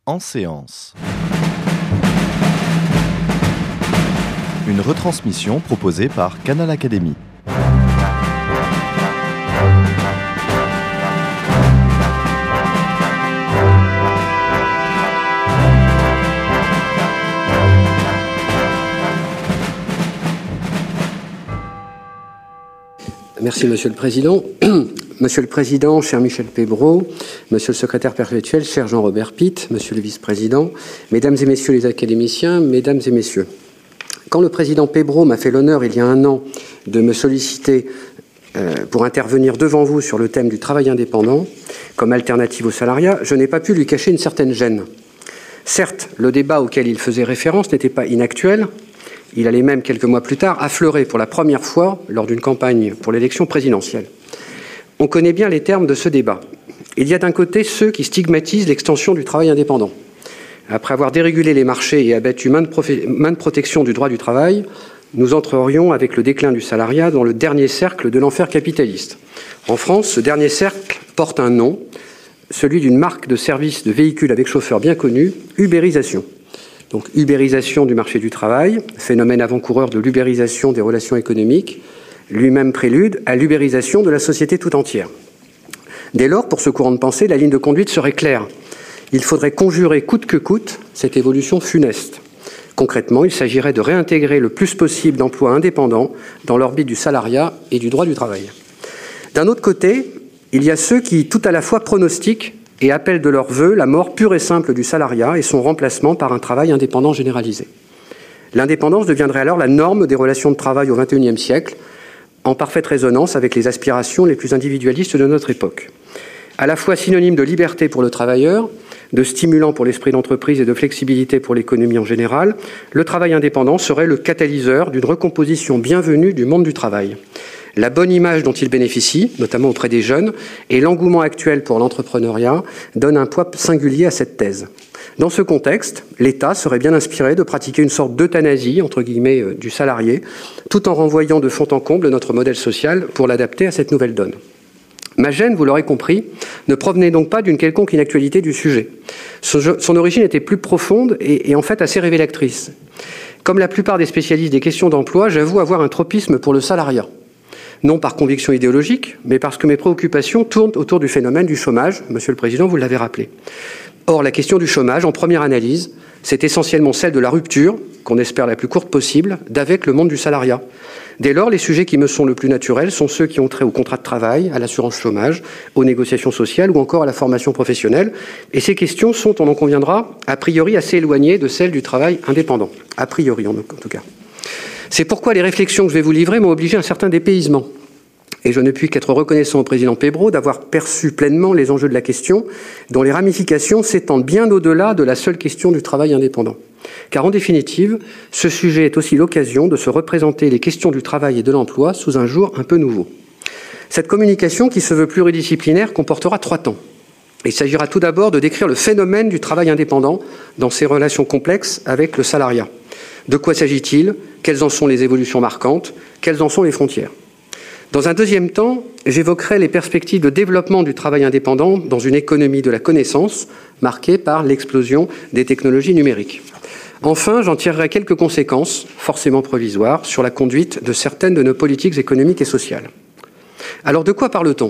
En séance. Une retransmission proposée par Canal Académie. Merci, Monsieur le Président. Monsieur le Président, cher Michel Pébreau, Monsieur le Secrétaire perpétuel, cher Jean-Robert Pitt, Monsieur le Vice-président, Mesdames et Messieurs les académiciens, Mesdames et Messieurs. Quand le Président Pébreau m'a fait l'honneur, il y a un an, de me solliciter pour intervenir devant vous sur le thème du travail indépendant comme alternative au salariat, je n'ai pas pu lui cacher une certaine gêne. Certes, le débat auquel il faisait référence n'était pas inactuel. Il allait même, quelques mois plus tard, affleurer pour la première fois lors d'une campagne pour l'élection présidentielle. On connaît bien les termes de ce débat. Il y a d'un côté ceux qui stigmatisent l'extension du travail indépendant. Après avoir dérégulé les marchés et abattu maintes protections du droit du travail, nous entrerions avec le déclin du salariat dans le dernier cercle de l'enfer capitaliste. En France, ce dernier cercle porte un nom, celui d'une marque de service de véhicules avec chauffeur bien connue, ubérisation. Donc, ubérisation du marché du travail, phénomène avant-coureur de l'ubérisation des relations économiques, lui-même prélude à l'ubérisation de la société tout entière. Dès lors, pour ce courant de pensée, la ligne de conduite serait claire. Il faudrait conjurer coûte que coûte cette évolution funeste. Concrètement, il s'agirait de réintégrer le plus possible d'emplois indépendants dans l'orbite du salariat et du droit du travail. D'un autre côté, il y a ceux qui, tout à la fois, pronostiquent et appellent de leur vœu la mort pure et simple du salariat et son remplacement par un travail indépendant généralisé. L'indépendance deviendrait alors la norme des relations de travail au XXIe siècle, en parfaite résonance avec les aspirations les plus individualistes de notre époque. À la fois synonyme de liberté pour le travailleur, de stimulant pour l'esprit d'entreprise et de flexibilité pour l'économie en général, le travail indépendant serait le catalyseur d'une recomposition bienvenue du monde du travail. La bonne image dont il bénéficie, notamment auprès des jeunes, et l'engouement actuel pour l'entrepreneuriat donnent un poids singulier à cette thèse. Dans ce contexte, l'État serait bien inspiré de pratiquer une sorte d'euthanasie, entre guillemets, du salarié, tout en renvoyant de fond en comble notre modèle social pour l'adapter à cette nouvelle donne. Ma gêne, vous l'aurez compris, ne provenait donc pas d'une quelconque inactualité du sujet. Son origine était plus profonde et en fait assez révélatrice. Comme la plupart des spécialistes des questions d'emploi, j'avoue avoir un tropisme pour le salariat. Non par conviction idéologique, mais parce que mes préoccupations tournent autour du phénomène du chômage. Monsieur le Président, vous l'avez rappelé. Or, la question du chômage, en première analyse, c'est essentiellement celle de la rupture, qu'on espère la plus courte possible, d'avec le monde du salariat. Dès lors, les sujets qui me sont le plus naturels sont ceux qui ont trait au contrat de travail, à l'assurance chômage, aux négociations sociales ou encore à la formation professionnelle. Et ces questions sont, on en conviendra, a priori assez éloignées de celles du travail indépendant. A priori, en tout cas. C'est pourquoi les réflexions que je vais vous livrer m'ont obligé à un certain dépaysement. Et je ne puis qu'être reconnaissant au président Pébreau d'avoir perçu pleinement les enjeux de la question, dont les ramifications s'étendent bien au-delà de la seule question du travail indépendant. Car en définitive, ce sujet est aussi l'occasion de se représenter les questions du travail et de l'emploi sous un jour un peu nouveau. Cette communication, qui se veut pluridisciplinaire, comportera 3 temps. Il s'agira tout d'abord de décrire le phénomène du travail indépendant dans ses relations complexes avec le salariat. De quoi s'agit-il? Quelles en sont les évolutions marquantes? Quelles en sont les frontières? Dans un deuxième temps, j'évoquerai les perspectives de développement du travail indépendant dans une économie de la connaissance marquée par l'explosion des technologies numériques. Enfin, j'en tirerai quelques conséquences, forcément provisoires, sur la conduite de certaines de nos politiques économiques et sociales. Alors, de quoi parle-t-on?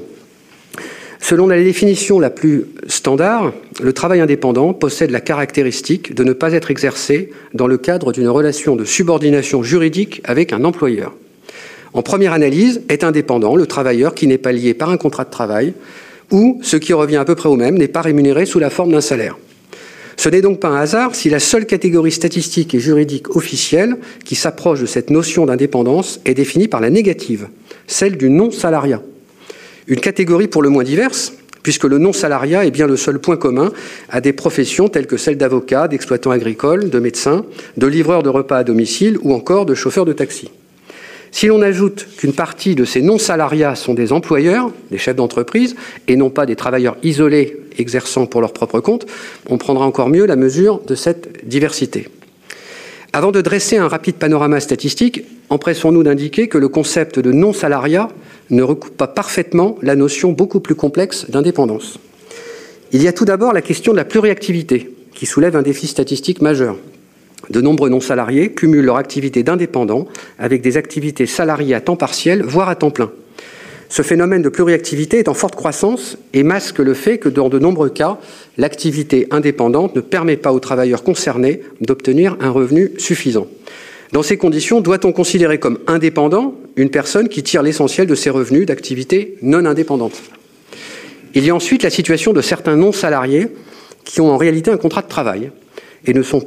Selon la définition la plus standard, le travail indépendant possède la caractéristique de ne pas être exercé dans le cadre d'une relation de subordination juridique avec un employeur. En première analyse, est indépendant le travailleur qui n'est pas lié par un contrat de travail ou, ce qui revient à peu près au même, n'est pas rémunéré sous la forme d'un salaire. Ce n'est donc pas un hasard si la seule catégorie statistique et juridique officielle qui s'approche de cette notion d'indépendance est définie par la négative, celle du non-salariat. Une catégorie pour le moins diverse, puisque le non-salariat est bien le seul point commun à des professions telles que celles d'avocat, d'exploitant agricole, de médecin, de livreur de repas à domicile ou encore de chauffeur de taxi. Si l'on ajoute qu'une partie de ces non-salariats sont des employeurs, des chefs d'entreprise, et non pas des travailleurs isolés exerçant pour leur propre compte, on prendra encore mieux la mesure de cette diversité. Avant de dresser un rapide panorama statistique, empressons-nous d'indiquer que le concept de non-salariat ne recoupe pas parfaitement la notion beaucoup plus complexe d'indépendance. Il y a tout d'abord la question de la pluriactivité, qui soulève un défi statistique majeur. De nombreux non-salariés cumulent leur activité d'indépendant avec des activités salariées à temps partiel, voire à temps plein. Ce phénomène de pluriactivité est en forte croissance et masque le fait que dans de nombreux cas, l'activité indépendante ne permet pas aux travailleurs concernés d'obtenir un revenu suffisant. Dans ces conditions, doit-on considérer comme indépendant une personne qui tire l'essentiel de ses revenus d'activité non indépendante ? Il y a ensuite la situation de certains non-salariés qui ont en réalité un contrat de travail et ne sont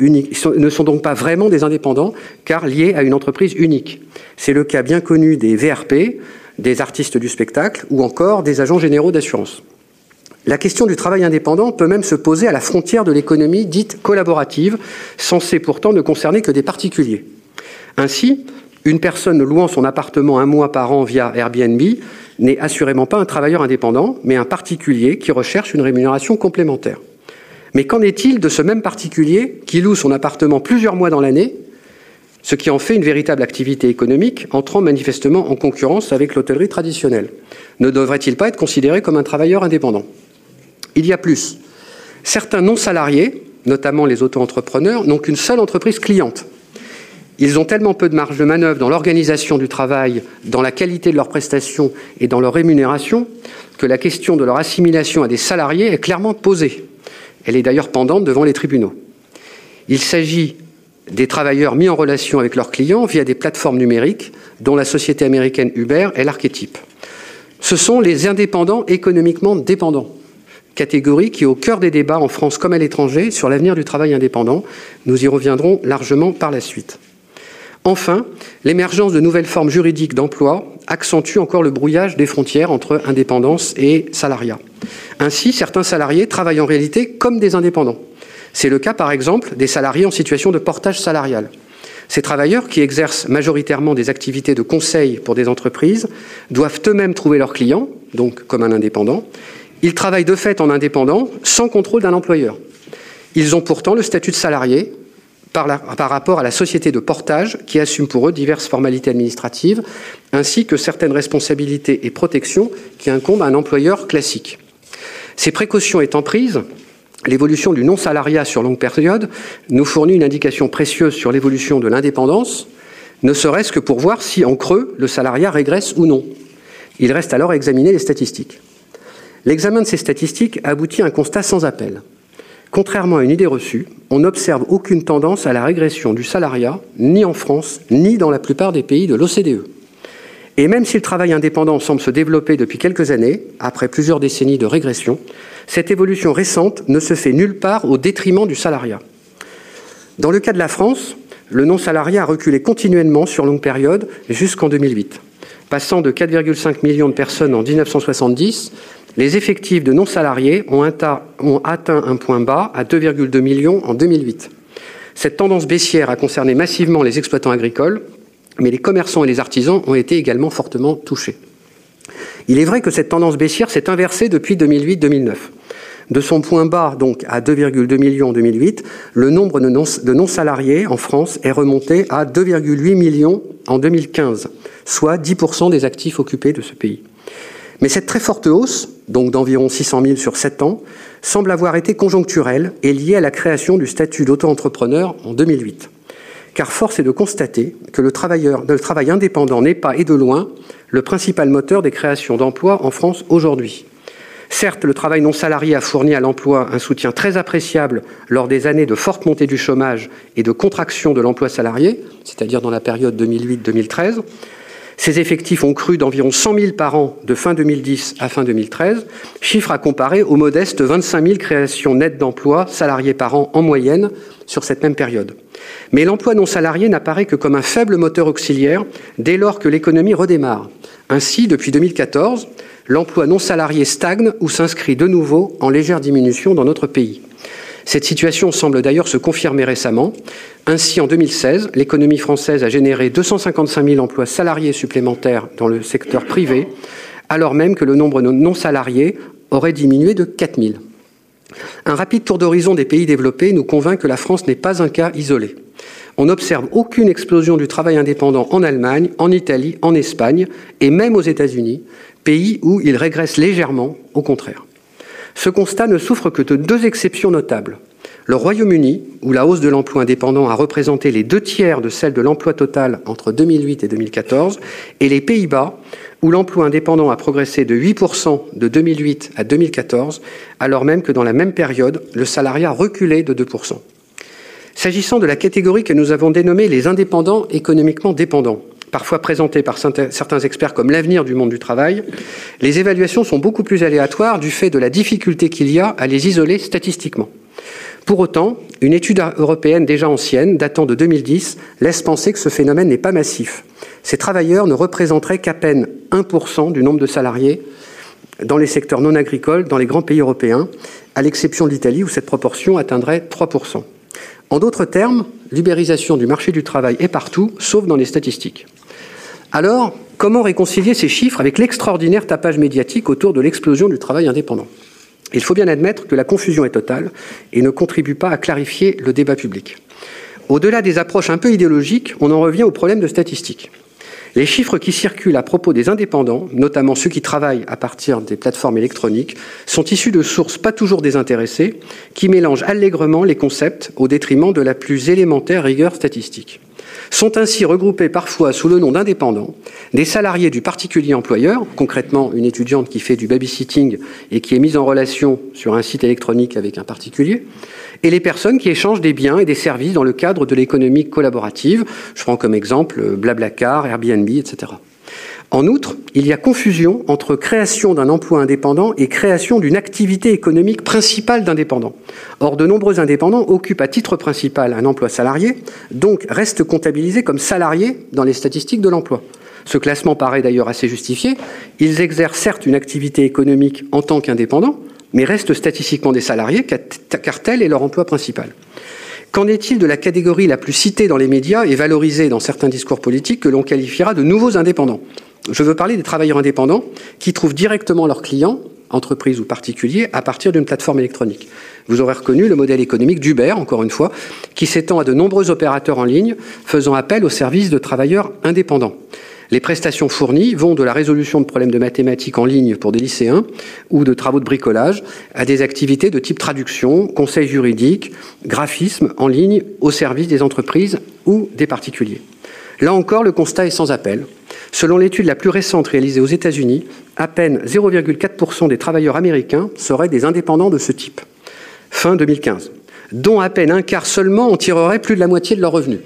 donc pas vraiment des indépendants car liés à une entreprise unique. C'est le cas bien connu des VRP, des artistes du spectacle ou encore des agents généraux d'assurance. La question du travail indépendant peut même se poser à la frontière de l'économie dite collaborative, censée pourtant ne concerner que des particuliers. Ainsi, une personne louant son appartement un mois par an via Airbnb n'est assurément pas un travailleur indépendant, mais un particulier qui recherche une rémunération complémentaire. Mais qu'en est-il de ce même particulier qui loue son appartement plusieurs mois dans l'année, ce qui en fait une véritable activité économique, entrant manifestement en concurrence avec l'hôtellerie traditionnelle? Ne devrait-il pas être considéré comme un travailleur indépendant? Il y a plus. Certains non-salariés, notamment les auto-entrepreneurs, n'ont qu'une seule entreprise cliente. Ils ont tellement peu de marge de manœuvre dans l'organisation du travail, dans la qualité de leurs prestations et dans leur rémunération, que la question de leur assimilation à des salariés est clairement posée. Elle est d'ailleurs pendante devant les tribunaux. Il s'agit des travailleurs mis en relation avec leurs clients via des plateformes numériques, dont la société américaine Uber est l'archétype. Ce sont les indépendants économiquement dépendants, catégorie qui est au cœur des débats en France comme à l'étranger sur l'avenir du travail indépendant. Nous y reviendrons largement par la suite. Enfin, l'émergence de nouvelles formes juridiques d'emploi accentue encore le brouillage des frontières entre indépendance et salariat. Ainsi, certains salariés travaillent en réalité comme des indépendants. C'est le cas, par exemple, des salariés en situation de portage salarial. Ces travailleurs, qui exercent majoritairement des activités de conseil pour des entreprises, doivent eux-mêmes trouver leurs clients, donc comme un indépendant. Ils travaillent de fait en indépendant, sans contrôle d'un employeur. Ils ont pourtant le statut de salarié par rapport à la société de portage qui assume pour eux diverses formalités administratives, ainsi que certaines responsabilités et protections qui incombent à un employeur classique. Ces précautions étant prises, l'évolution du non-salariat sur longue période nous fournit une indication précieuse sur l'évolution de l'indépendance, ne serait-ce que pour voir si, en creux, le salariat régresse ou non. Il reste alors à examiner les statistiques. L'examen de ces statistiques aboutit à un constat sans appel. Contrairement à une idée reçue, on n'observe aucune tendance à la régression du salariat, ni en France, ni dans la plupart des pays de l'OCDE. Et même si le travail indépendant semble se développer depuis quelques années, après plusieurs décennies de régression, cette évolution récente ne se fait nulle part au détriment du salariat. Dans le cas de la France, le non-salariat a reculé continuellement sur longue période jusqu'en 2008. Passant de 4,5 millions de personnes en 1970, les effectifs de non-salariés ont atteint un point bas à 2,2 millions en 2008. Cette tendance baissière a concerné massivement les exploitants agricoles, mais les commerçants et les artisans ont été également fortement touchés. Il est vrai que cette tendance baissière s'est inversée depuis 2008-2009. De son point bas, donc à 2,2 millions en 2008, le nombre de non-salariés en France est remonté à 2,8 millions en 2015, soit 10% des actifs occupés de ce pays. Mais cette très forte hausse, donc d'environ 600 000 sur 7 ans, semble avoir été conjoncturelle et liée à la création du statut d'auto-entrepreneur en 2008. Car force est de constater que le travail indépendant n'est pas, et de loin, le principal moteur des créations d'emplois en France aujourd'hui. Certes, le travail non salarié a fourni à l'emploi un soutien très appréciable lors des années de forte montée du chômage et de contraction de l'emploi salarié, c'est-à-dire dans la période 2008-2013. Ces effectifs ont cru d'environ 100 000 par an de fin 2010 à fin 2013, chiffre à comparer aux modestes 25 000 créations nettes d'emplois salariés par an en moyenne sur cette même période. Mais l'emploi non salarié n'apparaît que comme un faible moteur auxiliaire dès lors que l'économie redémarre. Ainsi, depuis 2014, l'emploi non salarié stagne ou s'inscrit de nouveau en légère diminution dans notre pays. Cette situation semble d'ailleurs se confirmer récemment. Ainsi, en 2016, l'économie française a généré 255 000 emplois salariés supplémentaires dans le secteur privé, alors même que le nombre de non-salariés aurait diminué de 4 000. Un rapide tour d'horizon des pays développés nous convainc que la France n'est pas un cas isolé. On n'observe aucune explosion du travail indépendant en Allemagne, en Italie, en Espagne et même aux États-Unis, pays où il régresse légèrement, au contraire. Ce constat ne souffre que de deux exceptions notables. Le Royaume-Uni, où la hausse de l'emploi indépendant a représenté les 2/3 de celle de l'emploi total entre 2008 et 2014, et les Pays-Bas, où l'emploi indépendant a progressé de 8% de 2008 à 2014, alors même que dans la même période, le salariat reculait de 2%. S'agissant de la catégorie que nous avons dénommée les indépendants économiquement dépendants, parfois présentés par certains experts comme l'avenir du monde du travail, les évaluations sont beaucoup plus aléatoires du fait de la difficulté qu'il y a à les isoler statistiquement. Pour autant, une étude européenne déjà ancienne, datant de 2010, laisse penser que ce phénomène n'est pas massif. Ces travailleurs ne représenteraient qu'à peine 1% du nombre de salariés dans les secteurs non agricoles dans les grands pays européens, à l'exception de l'Italie où cette proportion atteindrait 3%. En d'autres termes, l'ubérisation du marché du travail est partout, sauf dans les statistiques. Alors, comment réconcilier ces chiffres avec l'extraordinaire tapage médiatique autour de l'explosion du travail indépendant ? Il faut bien admettre que la confusion est totale et ne contribue pas à clarifier le débat public. Au-delà des approches un peu idéologiques, on en revient au problème de statistiques. Les chiffres qui circulent à propos des indépendants, notamment ceux qui travaillent à partir des plateformes électroniques, sont issus de sources pas toujours désintéressées, qui mélangent allègrement les concepts au détriment de la plus élémentaire rigueur statistique. Sont ainsi regroupés parfois sous le nom d'indépendants des salariés du particulier employeur, concrètement une étudiante qui fait du babysitting et qui est mise en relation sur un site électronique avec un particulier, et les personnes qui échangent des biens et des services dans le cadre de l'économie collaborative. Je prends comme exemple Blablacar, Airbnb, etc. En outre, il y a confusion entre création d'un emploi indépendant et création d'une activité économique principale d'indépendant. Or, de nombreux indépendants occupent à titre principal un emploi salarié, donc restent comptabilisés comme salariés dans les statistiques de l'emploi. Ce classement paraît d'ailleurs assez justifié. Ils exercent certes une activité économique en tant qu'indépendants, mais restent statistiquement des salariés car tel est leur emploi principal. Qu'en est-il de la catégorie la plus citée dans les médias et valorisée dans certains discours politiques que l'on qualifiera de nouveaux indépendants ? Je veux parler des travailleurs indépendants qui trouvent directement leurs clients, entreprises ou particuliers, à partir d'une plateforme électronique. Vous aurez reconnu le modèle économique d'Uber, encore une fois, qui s'étend à de nombreux opérateurs en ligne, faisant appel aux services de travailleurs indépendants. Les prestations fournies vont de la résolution de problèmes de mathématiques en ligne pour des lycéens ou de travaux de bricolage à des activités de type traduction, conseil juridique, graphisme en ligne au service des entreprises ou des particuliers. Là encore, le constat est sans appel. Selon l'étude la plus récente réalisée aux États-Unis, à peine 0,4% des travailleurs américains seraient des indépendants de ce type, fin 2015, dont à peine un quart seulement en tirerait plus de la moitié de leurs revenus.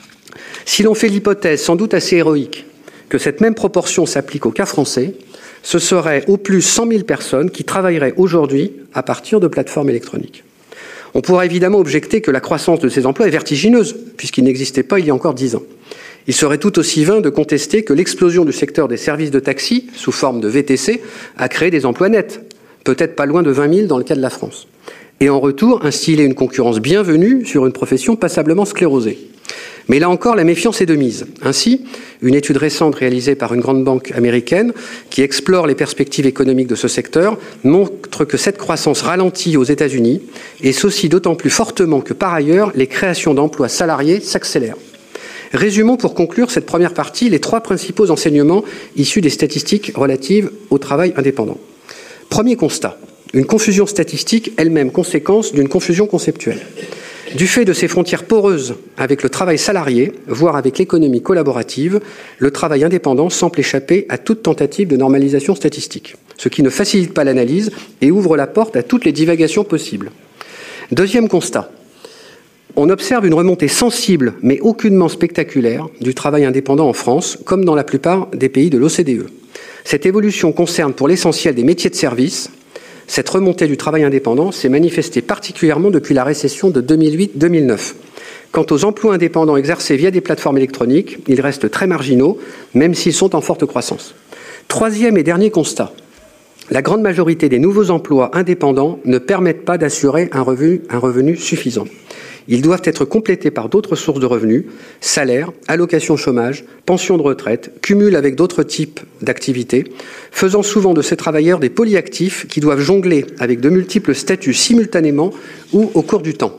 Si l'on fait l'hypothèse, sans doute assez héroïque, que cette même proportion s'applique au cas français, ce serait au plus 100 000 personnes qui travailleraient aujourd'hui à partir de plateformes électroniques. On pourra évidemment objecter que la croissance de ces emplois est vertigineuse, puisqu'ils n'existaient pas il y a encore 10 ans. Il serait tout aussi vain de contester que l'explosion du secteur des services de taxi, sous forme de VTC, a créé des emplois nets, peut-être pas loin de 20 000 dans le cas de la France. Et en retour, instiller une concurrence bienvenue sur une profession passablement sclérosée. Mais là encore, la méfiance est de mise. Ainsi, une étude récente réalisée par une grande banque américaine qui explore les perspectives économiques de ce secteur montre que cette croissance ralentit aux États-Unis et ceci d'autant plus fortement que par ailleurs, les créations d'emplois salariés s'accélèrent. Résumons pour conclure cette première partie les 3 principaux enseignements issus des statistiques relatives au travail indépendant. Premier constat, une confusion statistique elle-même conséquence d'une confusion conceptuelle. Du fait de ces frontières poreuses avec le travail salarié, voire avec l'économie collaborative, le travail indépendant semble échapper à toute tentative de normalisation statistique, ce qui ne facilite pas l'analyse et ouvre la porte à toutes les divagations possibles. Deuxième constat. On observe une remontée sensible, mais aucunement spectaculaire, du travail indépendant en France, comme dans la plupart des pays de l'OCDE. Cette évolution concerne pour l'essentiel des métiers de service. Cette remontée du travail indépendant s'est manifestée particulièrement depuis la récession de 2008-2009. Quant aux emplois indépendants exercés via des plateformes électroniques, ils restent très marginaux, même s'ils sont en forte croissance. Troisième et dernier constat. La grande majorité des nouveaux emplois indépendants ne permettent pas d'assurer un revenu suffisant. Ils doivent être complétés par d'autres sources de revenus, salaires, allocations chômage, pensions de retraite, cumul avec d'autres types d'activités, faisant souvent de ces travailleurs des polyactifs qui doivent jongler avec de multiples statuts simultanément ou au cours du temps.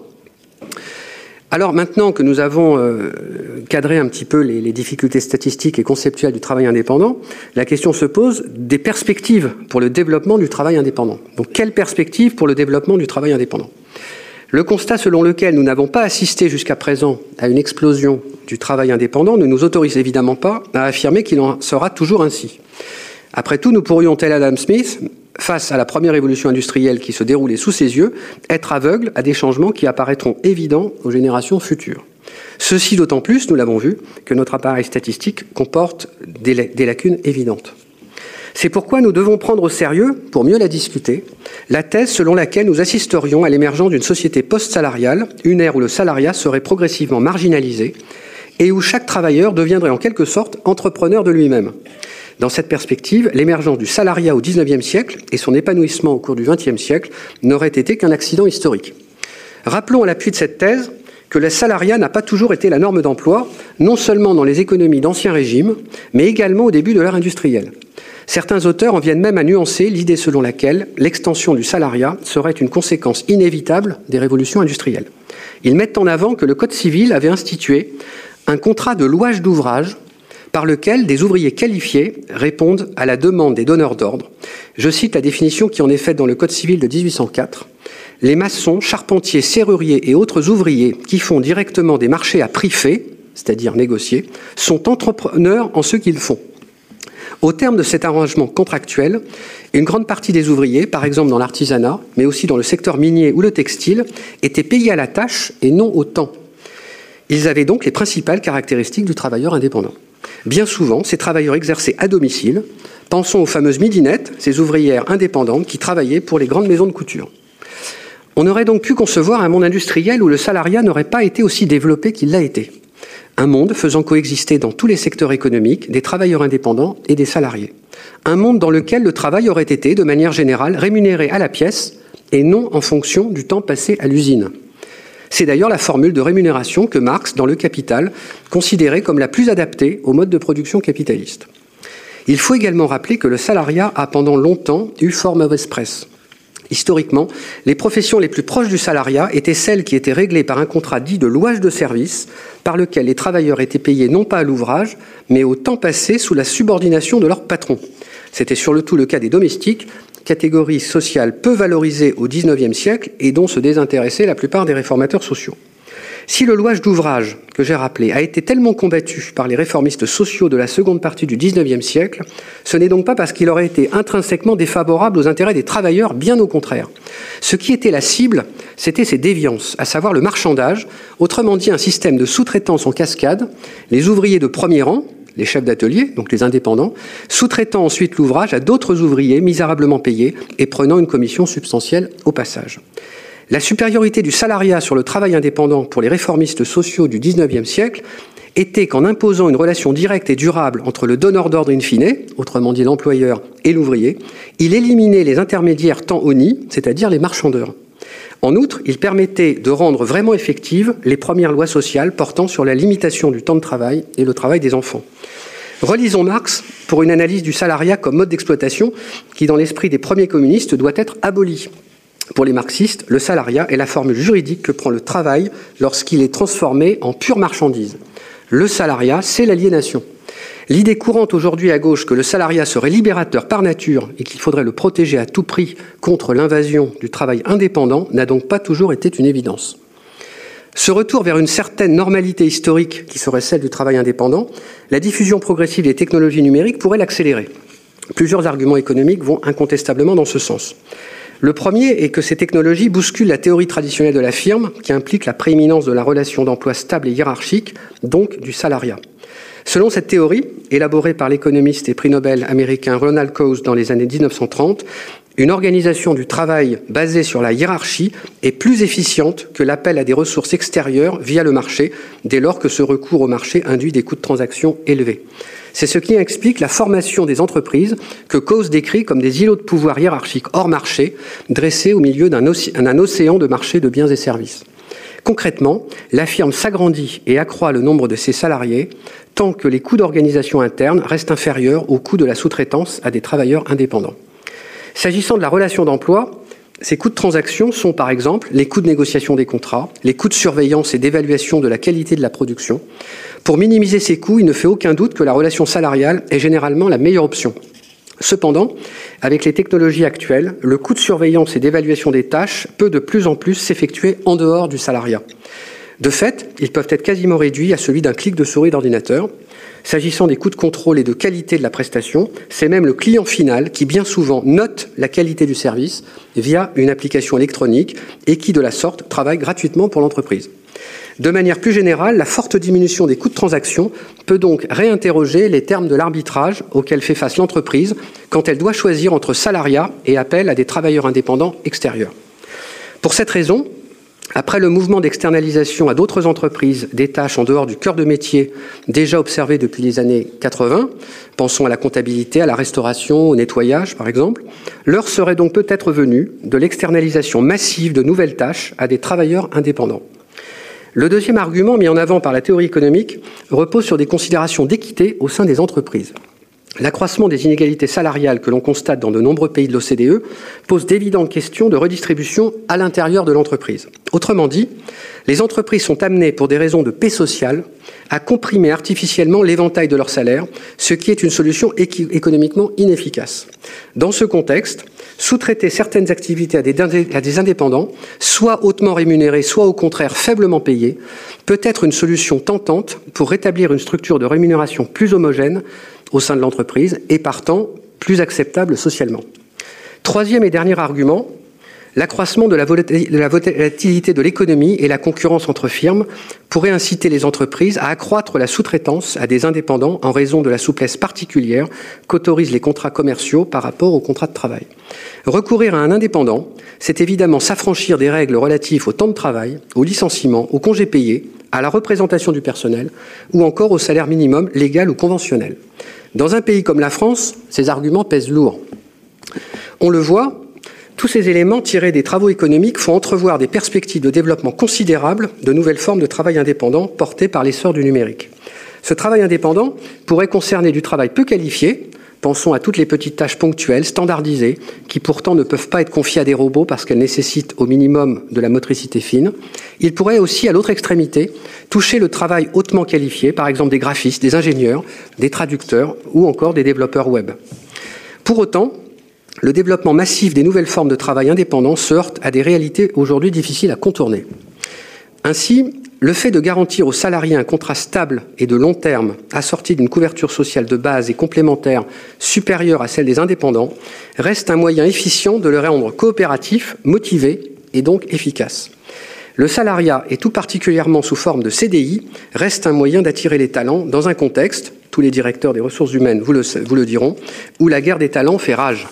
Alors maintenant que nous avons cadré un petit peu les difficultés statistiques et conceptuelles du travail indépendant, la question se pose des perspectives pour le développement du travail indépendant. Donc quelles perspectives pour le développement du travail indépendant ? Le constat selon lequel nous n'avons pas assisté jusqu'à présent à une explosion du travail indépendant ne nous autorise évidemment pas à affirmer qu'il en sera toujours ainsi. Après tout, nous pourrions, tel Adam Smith, face à la première révolution industrielle qui se déroulait sous ses yeux, être aveugles à des changements qui apparaîtront évidents aux générations futures. Ceci d'autant plus, nous l'avons vu, que notre appareil statistique comporte des lacunes évidentes. C'est pourquoi nous devons prendre au sérieux, pour mieux la discuter, la thèse selon laquelle nous assisterions à l'émergence d'une société post-salariale, une ère où le salariat serait progressivement marginalisé et où chaque travailleur deviendrait en quelque sorte entrepreneur de lui-même. Dans cette perspective, l'émergence du salariat au XIXe siècle et son épanouissement au cours du XXe siècle n'aurait été qu'un accident historique. Rappelons à l'appui de cette thèse que le salariat n'a pas toujours été la norme d'emploi, non seulement dans les économies d'Ancien Régime, mais également au début de l'ère industrielle. Certains auteurs en viennent même à nuancer l'idée selon laquelle l'extension du salariat serait une conséquence inévitable des révolutions industrielles. Ils mettent en avant que le Code civil avait institué un contrat de louage d'ouvrage par lequel des ouvriers qualifiés répondent à la demande des donneurs d'ordre. Je cite la définition qui en est faite dans le Code civil de 1804. « Les maçons, charpentiers, serruriers et autres ouvriers qui font directement des marchés à prix fait, c'est-à-dire négociés, sont entrepreneurs en ce qu'ils font. » Au terme de cet arrangement contractuel, une grande partie des ouvriers, par exemple dans l'artisanat, mais aussi dans le secteur minier ou le textile, étaient payés à la tâche et non au temps. Ils avaient donc les principales caractéristiques du travailleur indépendant. Bien souvent, ces travailleurs exerçaient à domicile. Pensons aux fameuses midinettes, ces ouvrières indépendantes qui travaillaient pour les grandes maisons de couture. On aurait donc pu concevoir un monde industriel où le salariat n'aurait pas été aussi développé qu'il l'a été. Un monde faisant coexister dans tous les secteurs économiques des travailleurs indépendants et des salariés. Un monde dans lequel le travail aurait été, de manière générale, rémunéré à la pièce et non en fonction du temps passé à l'usine. C'est d'ailleurs la formule de rémunération que Marx, dans Le Capital, considérait comme la plus adaptée au mode de production capitaliste. Il faut également rappeler que le salariat a pendant longtemps eu fort mauvaise presse. Historiquement, les professions les plus proches du salariat étaient celles qui étaient réglées par un contrat dit de louage de service, par lequel les travailleurs étaient payés non pas à l'ouvrage, mais au temps passé sous la subordination de leur patron. C'était sur le tout le cas des domestiques, catégorie sociale peu valorisée au XIXe siècle et dont se désintéressaient la plupart des réformateurs sociaux. Si le louage d'ouvrage, que j'ai rappelé, a été tellement combattu par les réformistes sociaux de la seconde partie du XIXe siècle, ce n'est donc pas parce qu'il aurait été intrinsèquement défavorable aux intérêts des travailleurs, bien au contraire. Ce qui était la cible, c'était ces déviances, à savoir le marchandage, autrement dit un système de sous-traitance en cascade, les ouvriers de premier rang, les chefs d'atelier, donc les indépendants, sous-traitant ensuite l'ouvrage à d'autres ouvriers misérablement payés et prenant une commission substantielle au passage. La supériorité du salariat sur le travail indépendant pour les réformistes sociaux du XIXe siècle était qu'en imposant une relation directe et durable entre le donneur d'ordre in fine, autrement dit l'employeur, et l'ouvrier, il éliminait les intermédiaires tant honnis, c'est-à-dire les marchandeurs. En outre, il permettait de rendre vraiment effectives les premières lois sociales portant sur la limitation du temps de travail et le travail des enfants. Relisons Marx pour une analyse du salariat comme mode d'exploitation qui, dans l'esprit des premiers communistes, doit être aboli. Pour les marxistes, le salariat est la formule juridique que prend le travail lorsqu'il est transformé en pure marchandise. Le salariat, c'est l'aliénation. L'idée courante aujourd'hui à gauche que le salariat serait libérateur par nature et qu'il faudrait le protéger à tout prix contre l'invasion du travail indépendant n'a donc pas toujours été une évidence. Ce retour vers une certaine normalité historique qui serait celle du travail indépendant, la diffusion progressive des technologies numériques pourrait l'accélérer. Plusieurs arguments économiques vont incontestablement dans ce sens. Le premier est que ces technologies bousculent la théorie traditionnelle de la firme, qui implique la prééminence de la relation d'emploi stable et hiérarchique, donc du salariat. Selon cette théorie, élaborée par l'économiste et prix Nobel américain Ronald Coase dans les années 1930, une organisation du travail basée sur la hiérarchie est plus efficiente que l'appel à des ressources extérieures via le marché, dès lors que ce recours au marché induit des coûts de transaction élevés. C'est ce qui explique la formation des entreprises que Coase décrit comme des îlots de pouvoir hiérarchiques hors marché, dressés au milieu d'un océan de marchés de biens et services. Concrètement, la firme s'agrandit et accroît le nombre de ses salariés tant que les coûts d'organisation interne restent inférieurs aux coûts de la sous-traitance à des travailleurs indépendants. S'agissant de la relation d'emploi, ces coûts de transaction sont par exemple les coûts de négociation des contrats, les coûts de surveillance et d'évaluation de la qualité de la production. Pour minimiser ces coûts, il ne fait aucun doute que la relation salariale est généralement la meilleure option. Cependant, avec les technologies actuelles, le coût de surveillance et d'évaluation des tâches peut de plus en plus s'effectuer en dehors du salariat. De fait, ils peuvent être quasiment réduits à celui d'un clic de souris d'ordinateur. S'agissant des coûts de contrôle et de qualité de la prestation, c'est même le client final qui bien souvent note la qualité du service via une application électronique et qui de la sorte travaille gratuitement pour l'entreprise. De manière plus générale, la forte diminution des coûts de transaction peut donc réinterroger les termes de l'arbitrage auquel fait face l'entreprise quand elle doit choisir entre salariat et appel à des travailleurs indépendants extérieurs. Pour cette raison, après le mouvement d'externalisation à d'autres entreprises des tâches en dehors du cœur de métier déjà observé depuis les années 80, pensons à la comptabilité, à la restauration, au nettoyage par exemple, l'heure serait donc peut-être venue de l'externalisation massive de nouvelles tâches à des travailleurs indépendants. Le deuxième argument mis en avant par la théorie économique repose sur des considérations d'équité au sein des entreprises. L'accroissement des inégalités salariales que l'on constate dans de nombreux pays de l'OCDE pose d'évidentes questions de redistribution à l'intérieur de l'entreprise. Autrement dit, les entreprises sont amenées, pour des raisons de paix sociale, à comprimer artificiellement l'éventail de leur salaire, ce qui est une solution économiquement inefficace. Dans ce contexte, sous-traiter certaines activités à des indépendants, soit hautement rémunérés, soit au contraire faiblement payés, peut être une solution tentante pour rétablir une structure de rémunération plus homogène au sein de l'entreprise et partant plus acceptable socialement. Troisième et dernier argument, l'accroissement de la volatilité de l'économie et la concurrence entre firmes pourrait inciter les entreprises à accroître la sous-traitance à des indépendants en raison de la souplesse particulière qu'autorisent les contrats commerciaux par rapport aux contrats de travail. Recourir à un indépendant, c'est évidemment s'affranchir des règles relatives au temps de travail, au licenciement, aux congés payés, à la représentation du personnel ou encore au salaire minimum légal ou conventionnel. Dans un pays comme la France, ces arguments pèsent lourd. On le voit, tous ces éléments tirés des travaux économiques font entrevoir des perspectives de développement considérables de nouvelles formes de travail indépendant portées par l'essor du numérique. Ce travail indépendant pourrait concerner du travail peu qualifié, pensons à toutes les petites tâches ponctuelles, standardisées, qui pourtant ne peuvent pas être confiées à des robots parce qu'elles nécessitent au minimum de la motricité fine. Il pourrait aussi, à l'autre extrémité, toucher le travail hautement qualifié, par exemple des graphistes, des ingénieurs, des traducteurs ou encore des développeurs web. Pour autant, le développement massif des nouvelles formes de travail indépendant se heurte à des réalités aujourd'hui difficiles à contourner. Ainsi, le fait de garantir aux salariés un contrat stable et de long terme, assorti d'une couverture sociale de base et complémentaire supérieure à celle des indépendants, reste un moyen efficient de le rendre coopératif, motivé et donc efficace. Le salariat, et tout particulièrement sous forme de CDI, reste un moyen d'attirer les talents dans un contexte, tous les directeurs des ressources humaines vous le diront, où la guerre des talents fait rage.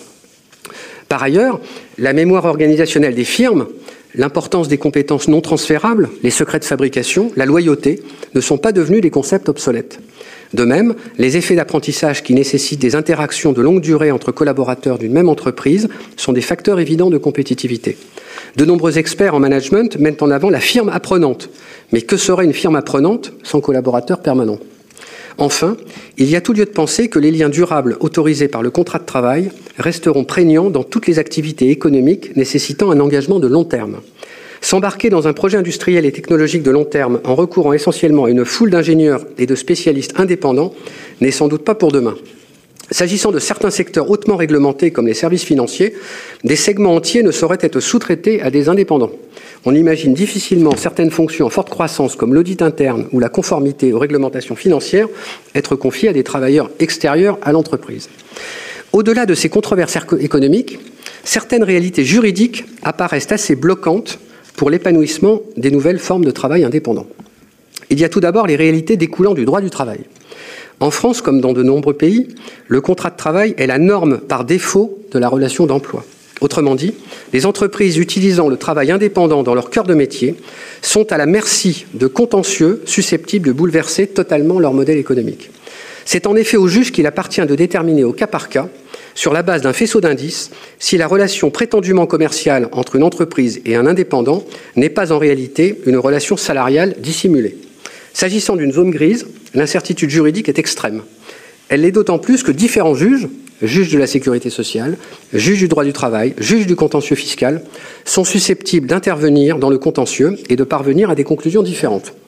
Par ailleurs, la mémoire organisationnelle des firmes, l'importance des compétences non transférables, les secrets de fabrication, la loyauté ne sont pas devenus des concepts obsolètes. De même, les effets d'apprentissage qui nécessitent des interactions de longue durée entre collaborateurs d'une même entreprise sont des facteurs évidents de compétitivité. De nombreux experts en management mettent en avant la firme apprenante. Mais que serait une firme apprenante sans collaborateurs permanents ? Enfin, il y a tout lieu de penser que les liens durables autorisés par le contrat de travail resteront prégnants dans toutes les activités économiques nécessitant un engagement de long terme. S'embarquer dans un projet industriel et technologique de long terme en recourant essentiellement à une foule d'ingénieurs et de spécialistes indépendants n'est sans doute pas pour demain. S'agissant de certains secteurs hautement réglementés comme les services financiers, des segments entiers ne sauraient être sous-traités à des indépendants. On imagine difficilement certaines fonctions en forte croissance comme l'audit interne ou la conformité aux réglementations financières être confiées à des travailleurs extérieurs à l'entreprise. Au-delà de ces controverses économiques, certaines réalités juridiques apparaissent assez bloquantes pour l'épanouissement des nouvelles formes de travail indépendant. Il y a tout d'abord les réalités découlant du droit du travail. En France, comme dans de nombreux pays, le contrat de travail est la norme par défaut de la relation d'emploi. Autrement dit, les entreprises utilisant le travail indépendant dans leur cœur de métier sont à la merci de contentieux susceptibles de bouleverser totalement leur modèle économique. C'est en effet au juge qu'il appartient de déterminer au cas par cas, sur la base d'un faisceau d'indices, si la relation prétendument commerciale entre une entreprise et un indépendant n'est pas en réalité une relation salariale dissimulée. S'agissant d'une zone grise, l'incertitude juridique est extrême. Elle l'est d'autant plus que différents juges, juges de la sécurité sociale, juges du droit du travail, juges du contentieux fiscal, sont susceptibles d'intervenir dans le contentieux et de parvenir à des conclusions différentes.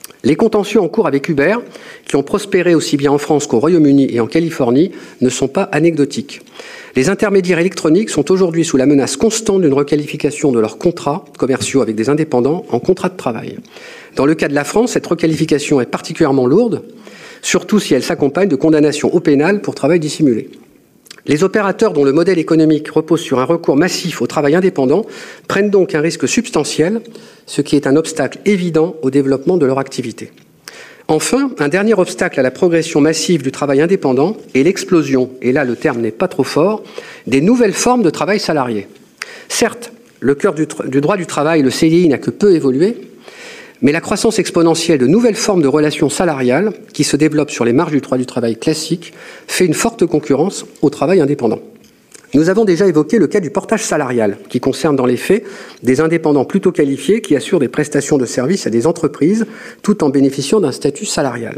Les contentieux en cours avec Uber, qui ont prospéré aussi bien en France qu'au Royaume-Uni et en Californie, ne sont pas anecdotiques. Les intermédiaires électroniques sont aujourd'hui sous la menace constante d'une requalification de leurs contrats commerciaux avec des indépendants en contrats de travail. Dans le cas de la France, cette requalification est particulièrement lourde, surtout si elle s'accompagne de condamnations au pénal pour travail dissimulé. Les opérateurs dont le modèle économique repose sur un recours massif au travail indépendant prennent donc un risque substantiel, ce qui est un obstacle évident au développement de leur activité. Enfin, un dernier obstacle à la progression massive du travail indépendant est l'explosion, et là le terme n'est pas trop fort, des nouvelles formes de travail salarié. Certes, le cœur du droit du travail, le CDI, n'a que peu évolué, mais la croissance exponentielle de nouvelles formes de relations salariales qui se développent sur les marges du droit du travail classique fait une forte concurrence au travail indépendant. Nous avons déjà évoqué le cas du portage salarial, qui concerne dans les faits des indépendants plutôt qualifiés qui assurent des prestations de services à des entreprises tout en bénéficiant d'un statut salarial.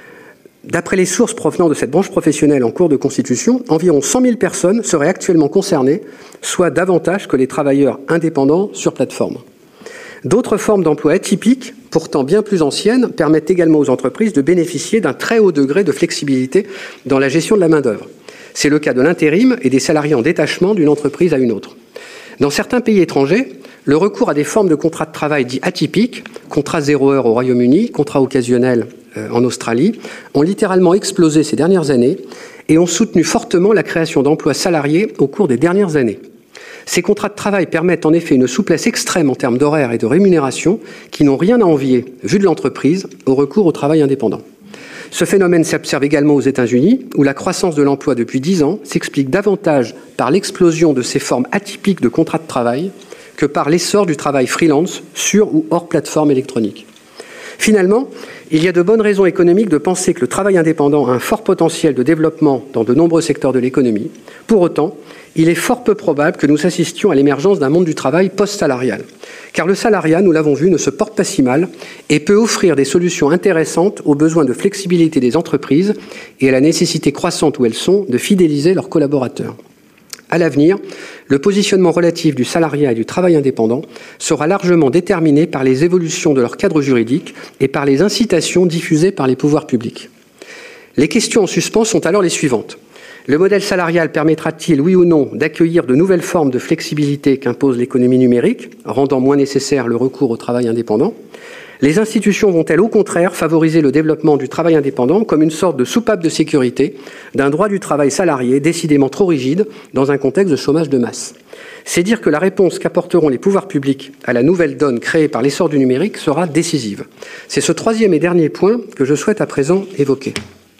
D'après les sources provenant de cette branche professionnelle en cours de constitution, environ 100 000 personnes seraient actuellement concernées, soit davantage que les travailleurs indépendants sur plateforme. D'autres formes d'emploi atypiques, pourtant bien plus anciennes, permettent également aux entreprises de bénéficier d'un très haut degré de flexibilité dans la gestion de la main-d'œuvre. C'est le cas de l'intérim et des salariés en détachement d'une entreprise à une autre. Dans certains pays étrangers, le recours à des formes de contrats de travail dits atypiques, contrats 0 heure au Royaume-Uni, contrats occasionnels en Australie, ont littéralement explosé ces dernières années et ont soutenu fortement la création d'emplois salariés au cours des dernières années. Ces contrats de travail permettent en effet une souplesse extrême en termes d'horaire et de rémunération qui n'ont rien à envier, vu de l'entreprise, au recours au travail indépendant. Ce phénomène s'observe également aux États-Unis, où la croissance de l'emploi depuis 10 ans s'explique davantage par l'explosion de ces formes atypiques de contrats de travail que par l'essor du travail freelance sur ou hors plateforme électronique. Finalement, il y a de bonnes raisons économiques de penser que le travail indépendant a un fort potentiel de développement dans de nombreux secteurs de l'économie. Pour autant, il est fort peu probable que nous assistions à l'émergence d'un monde du travail post-salarial. Car le salariat, nous l'avons vu, ne se porte pas si mal et peut offrir des solutions intéressantes aux besoins de flexibilité des entreprises et à la nécessité croissante où elles sont de fidéliser leurs collaborateurs. À l'avenir, le positionnement relatif du salariat et du travail indépendant sera largement déterminé par les évolutions de leur cadre juridique et par les incitations diffusées par les pouvoirs publics. Les questions en suspens sont alors les suivantes. Le modèle salarial permettra-t-il, oui ou non, d'accueillir de nouvelles formes de flexibilité qu'impose l'économie numérique, rendant moins nécessaire le recours au travail indépendant ? Les institutions vont-elles au contraire favoriser le développement du travail indépendant comme une sorte de soupape de sécurité d'un droit du travail salarié décidément trop rigide dans un contexte de chômage de masse ? C'est dire que la réponse qu'apporteront les pouvoirs publics à la nouvelle donne créée par l'essor du numérique sera décisive. C'est ce troisième et dernier point que je souhaite à présent évoquer.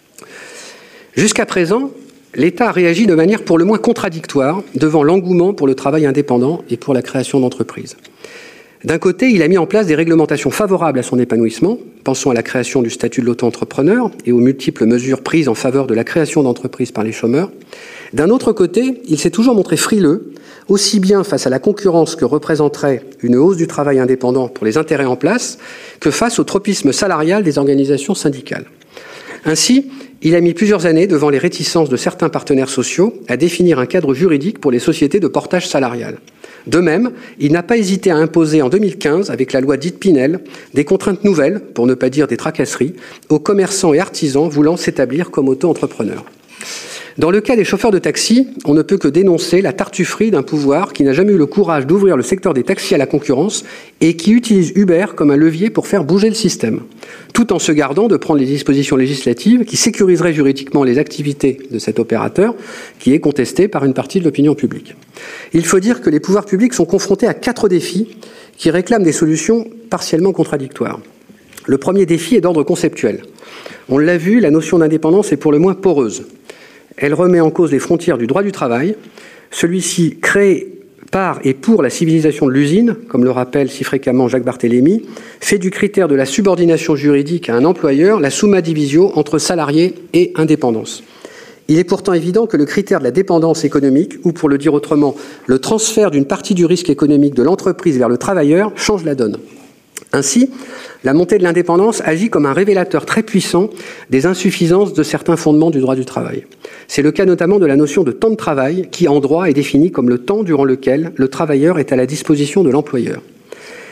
Jusqu'à présent, l'État a réagi de manière pour le moins contradictoire devant l'engouement pour le travail indépendant et pour la création d'entreprises. D'un côté, il a mis en place des réglementations favorables à son épanouissement, pensons à la création du statut de l'auto-entrepreneur et aux multiples mesures prises en faveur de la création d'entreprises par les chômeurs. D'un autre côté, il s'est toujours montré frileux, aussi bien face à la concurrence que représenterait une hausse du travail indépendant pour les intérêts en place, que face au tropisme salarial des organisations syndicales. Ainsi, il a mis plusieurs années devant les réticences de certains partenaires sociaux à définir un cadre juridique pour les sociétés de portage salarial. De même, il n'a pas hésité à imposer en 2015, avec la loi dite Pinel, des contraintes nouvelles, pour ne pas dire des tracasseries, aux commerçants et artisans voulant s'établir comme auto-entrepreneurs. Dans le cas des chauffeurs de taxi, on ne peut que dénoncer la tartufferie d'un pouvoir qui n'a jamais eu le courage d'ouvrir le secteur des taxis à la concurrence et qui utilise Uber comme un levier pour faire bouger le système, tout en se gardant de prendre les dispositions législatives qui sécuriseraient juridiquement les activités de cet opérateur, qui est contesté par une partie de l'opinion publique. Il faut dire que les pouvoirs publics sont confrontés à 4 défis qui réclament des solutions partiellement contradictoires. Le premier défi est d'ordre conceptuel. On l'a vu, la notion d'indépendance est pour le moins poreuse. Elle remet en cause les frontières du droit du travail. Celui-ci, créé par et pour la civilisation de l'usine, comme le rappelle si fréquemment Jacques Barthélemy, fait du critère de la subordination juridique à un employeur la summa divisio entre salarié et indépendance. Il est pourtant évident que le critère de la dépendance économique, ou pour le dire autrement, le transfert d'une partie du risque économique de l'entreprise vers le travailleur, change la donne. Ainsi, la montée de l'indépendance agit comme un révélateur très puissant des insuffisances de certains fondements du droit du travail. C'est le cas notamment de la notion de temps de travail qui, en droit, est définie comme le temps durant lequel le travailleur est à la disposition de l'employeur.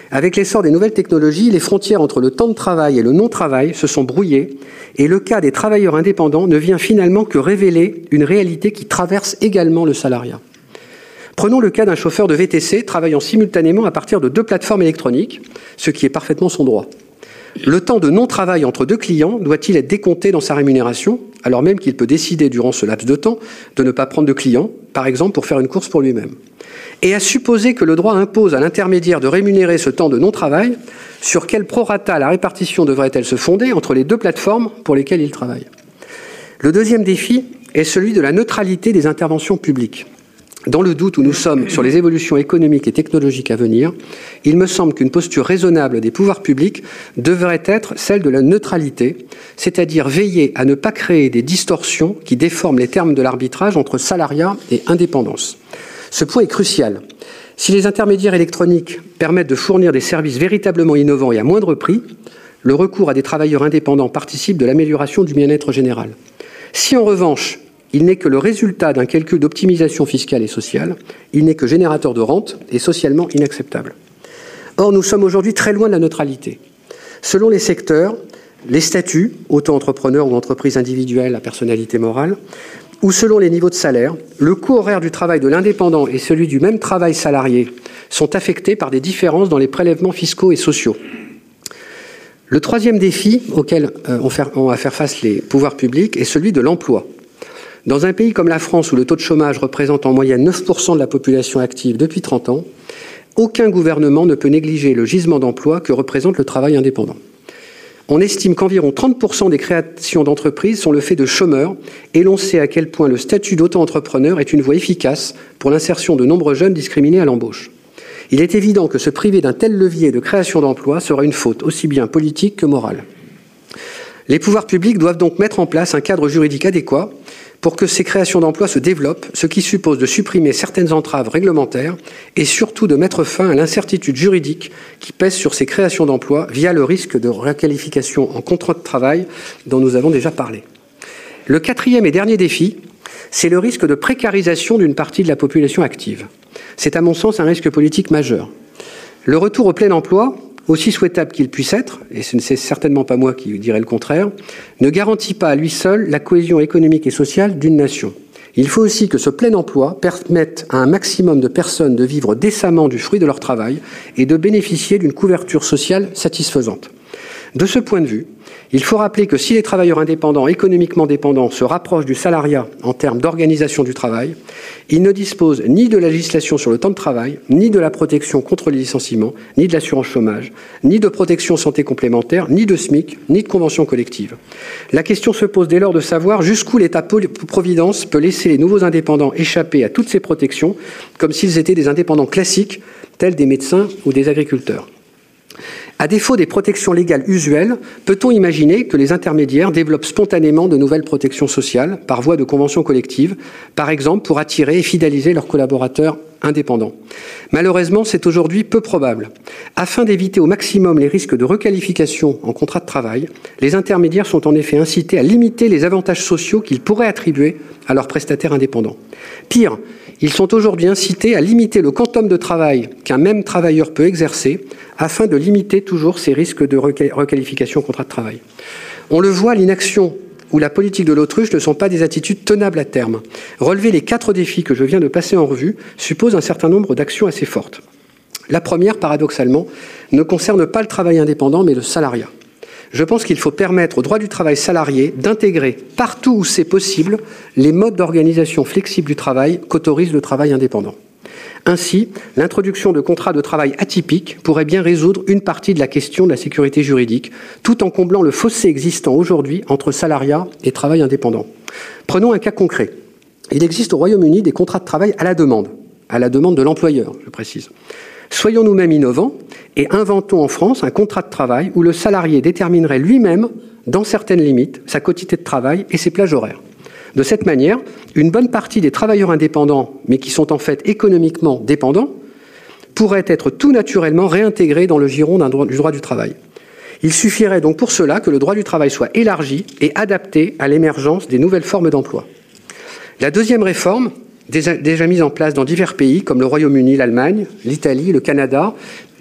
Avec l'essor des nouvelles technologies, les frontières entre le temps de travail et le non-travail se sont brouillées et le cas des travailleurs indépendants ne vient finalement que révéler une réalité qui traverse également le salariat. Prenons le cas d'un chauffeur de VTC travaillant simultanément à partir de 2 plateformes électroniques, ce qui est parfaitement son droit. Le temps de non-travail entre 2 clients doit-il être décompté dans sa rémunération, alors même qu'il peut décider durant ce laps de temps de ne pas prendre de clients, par exemple pour faire une course pour lui-même? Et à supposer que le droit impose à l'intermédiaire de rémunérer ce temps de non-travail, sur quel prorata la répartition devrait-elle se fonder entre les 2 plateformes pour lesquelles il travaille? Le deuxième défi est celui de la neutralité des interventions publiques. Dans le doute où nous sommes sur les évolutions économiques et technologiques à venir, il me semble qu'une posture raisonnable des pouvoirs publics devrait être celle de la neutralité, c'est-à-dire veiller à ne pas créer des distorsions qui déforment les termes de l'arbitrage entre salariat et indépendance. Ce point est crucial. Si les intermédiaires électroniques permettent de fournir des services véritablement innovants et à moindre prix, le recours à des travailleurs indépendants participe de l'amélioration du bien-être général. Si en revanche, il n'est que le résultat d'un calcul d'optimisation fiscale et sociale, il n'est que générateur de rente et socialement inacceptable. Or, nous sommes aujourd'hui très loin de la neutralité. Selon les secteurs, les statuts, auto-entrepreneur ou entreprise individuelle à personnalité morale, ou selon les niveaux de salaire, le coût horaire du travail de l'indépendant et celui du même travail salarié sont affectés par des différences dans les prélèvements fiscaux et sociaux. Le troisième défi auquel ont à faire face les pouvoirs publics est celui de l'emploi. Dans un pays comme la France, où le taux de chômage représente en moyenne 9% de la population active depuis 30 ans, aucun gouvernement ne peut négliger le gisement d'emploi que représente le travail indépendant. On estime qu'environ 30% des créations d'entreprises sont le fait de chômeurs et l'on sait à quel point le statut d'auto-entrepreneur est une voie efficace pour l'insertion de nombreux jeunes discriminés à l'embauche. Il est évident que se priver d'un tel levier de création d'emplois sera une faute aussi bien politique que morale. Les pouvoirs publics doivent donc mettre en place un cadre juridique adéquat pour que ces créations d'emplois se développent, ce qui suppose de supprimer certaines entraves réglementaires et surtout de mettre fin à l'incertitude juridique qui pèse sur ces créations d'emplois via le risque de requalification en contrat de travail dont nous avons déjà parlé. Le quatrième et dernier défi, c'est le risque de précarisation d'une partie de la population active. C'est à mon sens un risque politique majeur. Le retour au plein emploi, aussi souhaitable qu'il puisse être, et ce n'est certainement pas moi qui dirais le contraire, ne garantit pas à lui seul la cohésion économique et sociale d'une nation. Il faut aussi que ce plein emploi permette à un maximum de personnes de vivre décemment du fruit de leur travail et de bénéficier d'une couverture sociale satisfaisante. De ce point de vue, il faut rappeler que si les travailleurs indépendants, économiquement dépendants, se rapprochent du salariat en termes d'organisation du travail, ils ne disposent ni de la législation sur le temps de travail, ni de la protection contre les licenciements, ni de l'assurance chômage, ni de protection santé complémentaire, ni de SMIC, ni de convention collective. La question se pose dès lors de savoir jusqu'où l'État-providence peut laisser les nouveaux indépendants échapper à toutes ces protections, comme s'ils étaient des indépendants classiques, tels des médecins ou des agriculteurs. À défaut des protections légales usuelles, peut-on imaginer que les intermédiaires développent spontanément de nouvelles protections sociales par voie de conventions collectives, par exemple pour attirer et fidéliser leurs collaborateurs indépendants? Malheureusement, c'est aujourd'hui peu probable. Afin d'éviter au maximum les risques de requalification en contrat de travail, les intermédiaires sont en effet incités à limiter les avantages sociaux qu'ils pourraient attribuer à leurs prestataires indépendants. Pire, ils sont aujourd'hui incités à limiter le quantum de travail qu'un même travailleur peut exercer afin de limiter toujours ces risques de requalification au contrat de travail. On le voit, l'inaction ou la politique de l'autruche ne sont pas des attitudes tenables à terme. Relever les 4 défis que je viens de passer en revue suppose un certain nombre d'actions assez fortes. La première, paradoxalement, ne concerne pas le travail indépendant, mais le salariat. Je pense qu'il faut permettre au droit du travail salarié d'intégrer partout où c'est possible les modes d'organisation flexible du travail qu'autorise le travail indépendant. Ainsi, l'introduction de contrats de travail atypiques pourrait bien résoudre une partie de la question de la sécurité juridique, tout en comblant le fossé existant aujourd'hui entre salariat et travail indépendant. Prenons un cas concret. Il existe au Royaume-Uni des contrats de travail à la demande de l'employeur, je précise. Soyons nous-mêmes innovants et inventons en France un contrat de travail où le salarié déterminerait lui-même, dans certaines limites, sa quotité de travail et ses plages horaires. De cette manière, une bonne partie des travailleurs indépendants, mais qui sont en fait économiquement dépendants, pourraient être tout naturellement réintégrés dans le giron du droit du travail. Il suffirait donc pour cela que le droit du travail soit élargi et adapté à l'émergence des nouvelles formes d'emploi. La deuxième réforme, déjà mise en place dans divers pays comme le Royaume-Uni, l'Allemagne, l'Italie, le Canada,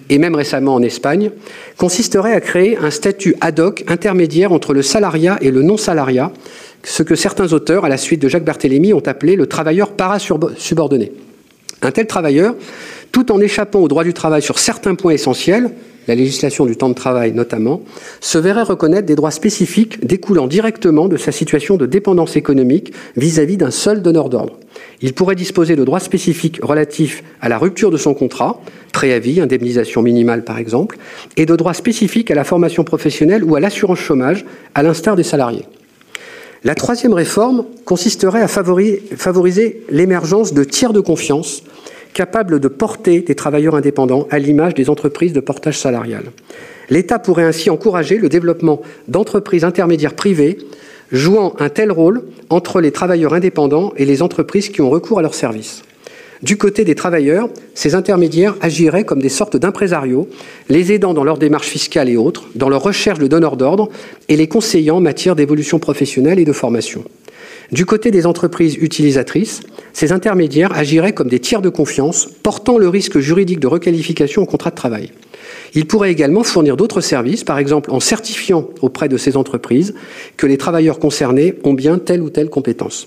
et même récemment en Espagne, consisterait à créer un statut ad hoc intermédiaire entre le salariat et le non-salariat, ce que certains auteurs, à la suite de Jacques Barthélemy, ont appelé le travailleur parasubordonné. Un tel travailleur, tout en échappant au droit du travail sur certains points essentiels, la législation du temps de travail notamment, se verrait reconnaître des droits spécifiques découlant directement de sa situation de dépendance économique vis-à-vis d'un seul donneur d'ordre. Il pourrait disposer de droits spécifiques relatifs à la rupture de son contrat, préavis, indemnisation minimale par exemple, et de droits spécifiques à la formation professionnelle ou à l'assurance chômage, à l'instar des salariés. La troisième réforme consisterait à favoriser l'émergence de tiers de confiance capables de porter des travailleurs indépendants à l'image des entreprises de portage salarial. L'État pourrait ainsi encourager le développement d'entreprises intermédiaires privées jouant un tel rôle entre les travailleurs indépendants et les entreprises qui ont recours à leurs services. Du côté des travailleurs, ces intermédiaires agiraient comme des sortes d'imprésario, les aidant dans leurs démarches fiscales et autres, dans leur recherche de donneurs d'ordre et les conseillant en matière d'évolution professionnelle et de formation. Du côté des entreprises utilisatrices, ces intermédiaires agiraient comme des tiers de confiance, portant le risque juridique de requalification au contrat de travail. Ils pourraient également fournir d'autres services, par exemple en certifiant auprès de ces entreprises que les travailleurs concernés ont bien telle ou telle compétence.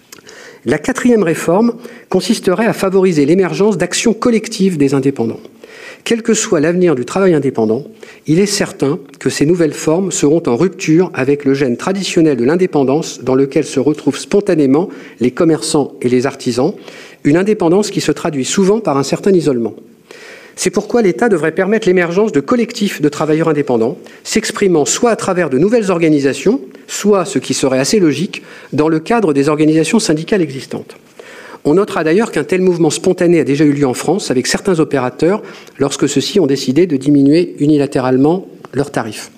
La quatrième réforme consisterait à favoriser l'émergence d'actions collectives des indépendants. Quel que soit l'avenir du travail indépendant, il est certain que ces nouvelles formes seront en rupture avec le gène traditionnel de l'indépendance dans lequel se retrouvent spontanément les commerçants et les artisans, une indépendance qui se traduit souvent par un certain isolement. C'est pourquoi l'État devrait permettre l'émergence de collectifs de travailleurs indépendants, s'exprimant soit à travers de nouvelles organisations, soit, ce qui serait assez logique, dans le cadre des organisations syndicales existantes. On notera d'ailleurs qu'un tel mouvement spontané a déjà eu lieu en France avec certains opérateurs lorsque ceux-ci ont décidé de diminuer unilatéralement leurs tarifs.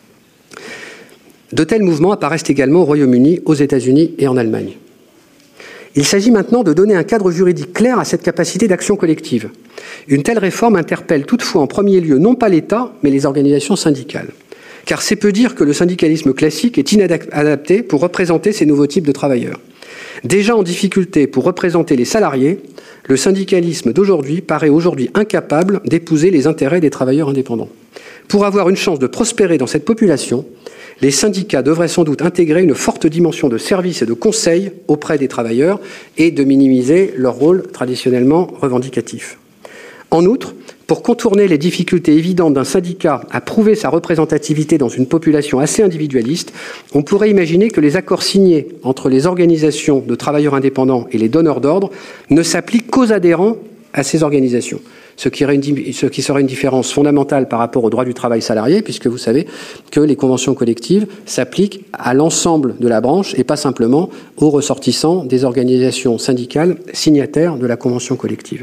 De tels mouvements apparaissent également au Royaume-Uni, aux États-Unis et en Allemagne. Il s'agit maintenant de donner un cadre juridique clair à cette capacité d'action collective. Une telle réforme interpelle toutefois en premier lieu non pas l'État, mais les organisations syndicales. Car c'est peu dire que le syndicalisme classique est inadapté pour représenter ces nouveaux types de travailleurs. Déjà en difficulté pour représenter les salariés, le syndicalisme d'aujourd'hui paraît aujourd'hui incapable d'épouser les intérêts des travailleurs indépendants. Pour avoir une chance de prospérer dans cette population, les syndicats devraient sans doute intégrer une forte dimension de service et de conseil auprès des travailleurs et de minimiser leur rôle traditionnellement revendicatif. En outre, pour contourner les difficultés évidentes d'un syndicat à prouver sa représentativité dans une population assez individualiste, on pourrait imaginer que les accords signés entre les organisations de travailleurs indépendants et les donneurs d'ordre ne s'appliquent qu'aux adhérents à ces organisations, ce qui serait une différence fondamentale par rapport au droit du travail salarié, puisque vous savez que les conventions collectives s'appliquent à l'ensemble de la branche et pas simplement aux ressortissants des organisations syndicales signataires de la convention collective.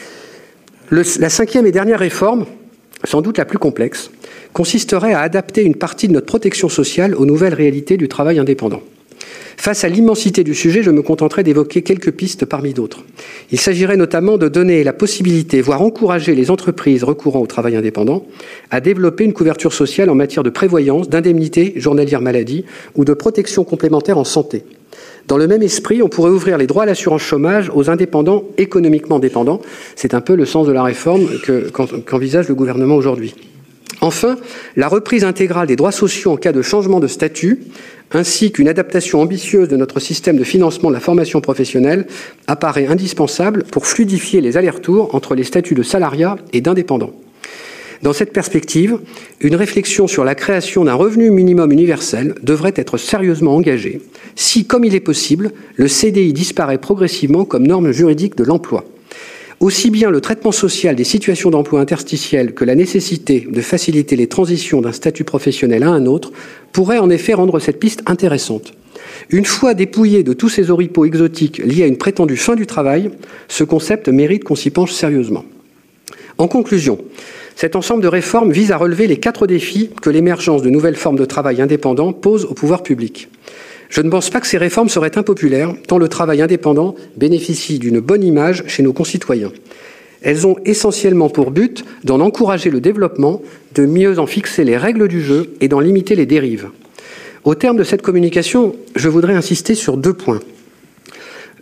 La cinquième et dernière réforme, sans doute la plus complexe, consisterait à adapter une partie de notre protection sociale aux nouvelles réalités du travail indépendant. Face à l'immensité du sujet, je me contenterai d'évoquer quelques pistes parmi d'autres. Il s'agirait notamment de donner la possibilité, voire encourager les entreprises recourant au travail indépendant à développer une couverture sociale en matière de prévoyance, d'indemnité journalière maladie ou de protection complémentaire en santé. Dans le même esprit, on pourrait ouvrir les droits à l'assurance chômage aux indépendants économiquement dépendants. C'est un peu le sens de la réforme qu'envisage le gouvernement aujourd'hui. Enfin, la reprise intégrale des droits sociaux en cas de changement de statut, ainsi qu'une adaptation ambitieuse de notre système de financement de la formation professionnelle, apparaît indispensable pour fluidifier les allers-retours entre les statuts de salariat et d'indépendant. Dans cette perspective, une réflexion sur la création d'un revenu minimum universel devrait être sérieusement engagée si, comme il est possible, le CDI disparaît progressivement comme norme juridique de l'emploi. Aussi bien le traitement social des situations d'emploi interstitielles que la nécessité de faciliter les transitions d'un statut professionnel à un autre pourraient en effet rendre cette piste intéressante. Une fois dépouillé de tous ces oripeaux exotiques liés à une prétendue fin du travail, ce concept mérite qu'on s'y penche sérieusement. En conclusion, cet ensemble de réformes vise à relever les 4 défis que l'émergence de nouvelles formes de travail indépendant pose au pouvoir public. Je ne pense pas que ces réformes seraient impopulaires, tant le travail indépendant bénéficie d'une bonne image chez nos concitoyens. Elles ont essentiellement pour but d'en encourager le développement, de mieux en fixer les règles du jeu et d'en limiter les dérives. Au terme de cette communication, je voudrais insister sur 2 points.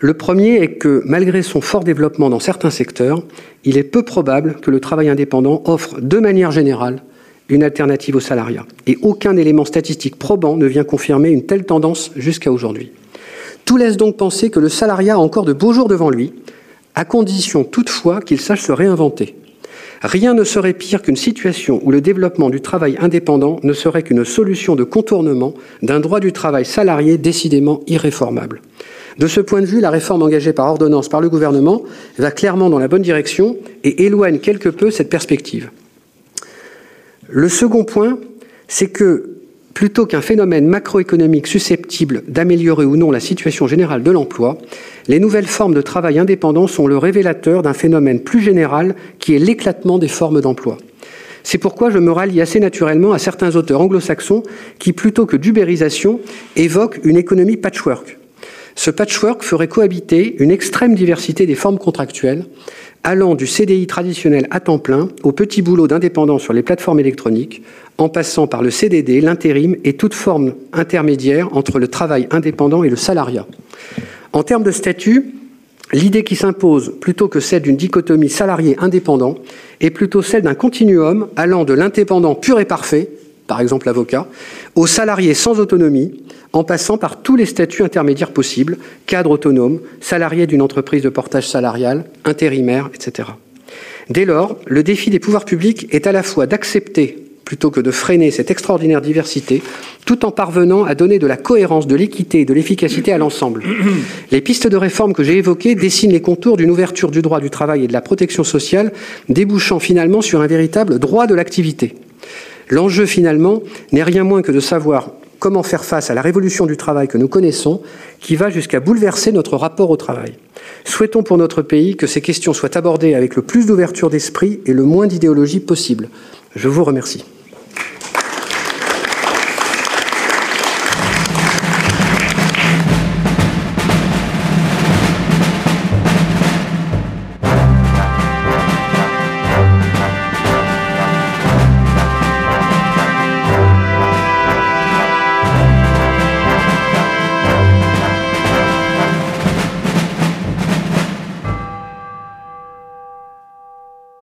Le premier est que, malgré son fort développement dans certains secteurs, il est peu probable que le travail indépendant offre, de manière générale, une alternative au salariat. Et aucun élément statistique probant ne vient confirmer une telle tendance jusqu'à aujourd'hui. Tout laisse donc penser que le salariat a encore de beaux jours devant lui, à condition toutefois qu'il sache se réinventer. Rien ne serait pire qu'une situation où le développement du travail indépendant ne serait qu'une solution de contournement d'un droit du travail salarié décidément irréformable. De ce point de vue, la réforme engagée par ordonnance par le gouvernement va clairement dans la bonne direction et éloigne quelque peu cette perspective. Le second point, c'est que plutôt qu'un phénomène macroéconomique susceptible d'améliorer ou non la situation générale de l'emploi, les nouvelles formes de travail indépendant sont le révélateur d'un phénomène plus général qui est l'éclatement des formes d'emploi. C'est pourquoi je me rallie assez naturellement à certains auteurs anglo-saxons qui, plutôt que d'ubérisation, évoquent une économie patchwork. Ce patchwork ferait cohabiter une extrême diversité des formes contractuelles, allant du CDI traditionnel à temps plein au petit boulot d'indépendant sur les plateformes électroniques, en passant par le CDD, l'intérim et toute forme intermédiaire entre le travail indépendant et le salariat. En termes de statut, l'idée qui s'impose, plutôt que celle d'une dichotomie salarié-indépendant, est plutôt celle d'un continuum allant de l'indépendant pur et parfait, par exemple l'avocat, au salarié sans autonomie, en passant par tous les statuts intermédiaires possibles, cadre autonome, salarié d'une entreprise de portage salarial, intérimaire, etc. Dès lors, le défi des pouvoirs publics est à la fois d'accepter, plutôt que de freiner cette extraordinaire diversité, tout en parvenant à donner de la cohérence, de l'équité et de l'efficacité à l'ensemble. Les pistes de réforme que j'ai évoquées dessinent les contours d'une ouverture du droit du travail et de la protection sociale, débouchant finalement sur un véritable droit de l'activité. L'enjeu, finalement, n'est rien moins que de savoir comment faire face à la révolution du travail que nous connaissons, qui va jusqu'à bouleverser notre rapport au travail. Souhaitons pour notre pays que ces questions soient abordées avec le plus d'ouverture d'esprit et le moins d'idéologie possible. Je vous remercie.